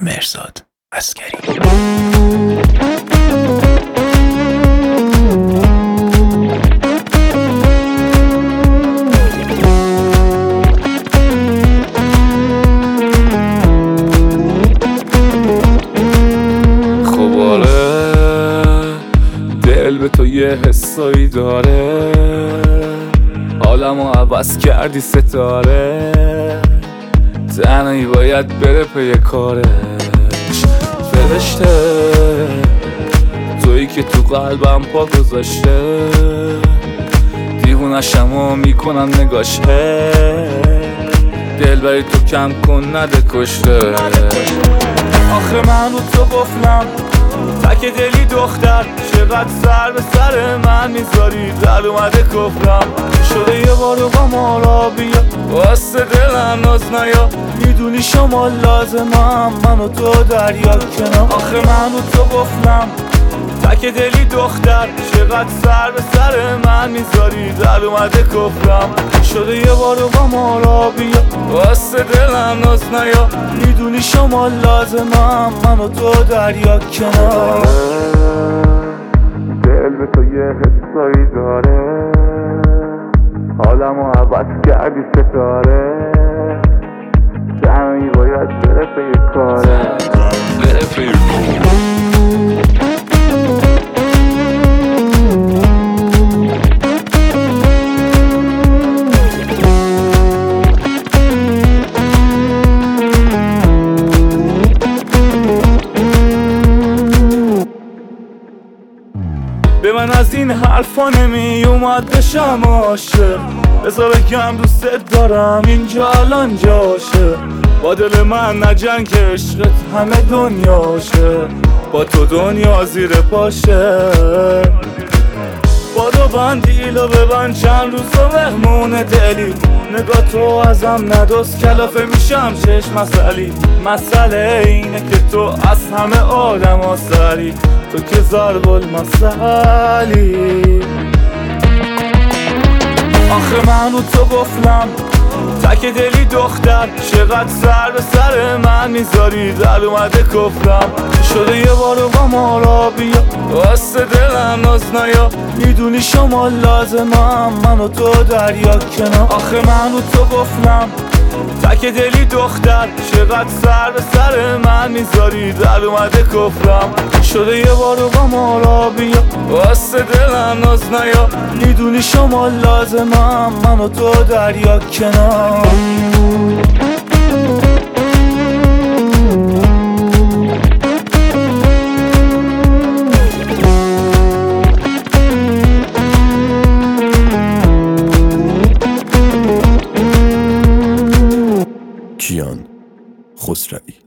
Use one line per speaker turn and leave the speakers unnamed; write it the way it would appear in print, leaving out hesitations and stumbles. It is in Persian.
مرزاد عسگری.
خب آره، دل به تو یه حسایی داره، حالمو عوض کردی ستاره، تنهایی باید بره پی کارش. فرشته تویی که تو قلبم پا گذاشته، دیوونشم و میکنم نگاشه، دل بری تو کم کن نده کشته. آخه من رو تو قفلم، تک دلی دختر، چقدر سر به سر من میذاری، در اومده کفرم شده یه بارو با ما را بیا، واسه دلم ناز نیا، میدونی شما لازمم، من و تو دریا کنار. آخه من رو تو قفلم، تک دلی دختر، چقدر سر به سر من میذاری، در اومده کفرم شده یه بارو با ما را بیا، واسه دلم ناز نیا، میدونی شما لازمم، من و تو دریا کنار. دل به تو یه حسایی داره، حالمو عوض کردی ستاره، تنهایی باید بره پی کاره، بره پی به من از این حرفا نمی اومد بشم عاشق، بذار بگم دوست دارم اینجا الان جاشه، با دل من نجنگ که عشقت همه دنیاشه، با تو دنیا زیر پاشه. بادو بندیلو ببند چند روز و مهمون دلی، نگاه تو ازم ندوز کلافه میشم چشم مسئله اینه که تو از همه آدم ها سری، تو که ضرب المثلی. آخه من رو تو قفلم، تک دلی دختر، چقدر سر به سر من میذاری، در اومده کفرم شده یه بارو با ما را بیا، واسه دلم ناز نیا، میدونی شما لازمم، من و تو دریا کنار. آخه من رو تو قفلم، تک دلی دختر، چقدر سر به سر من میذاری، در اومده کفرم شده یه بارو با ما را بیا، واسه دلم ناز نیا، میدونی شما لازمم، من و تو دریا کنار.
کیان خسروی.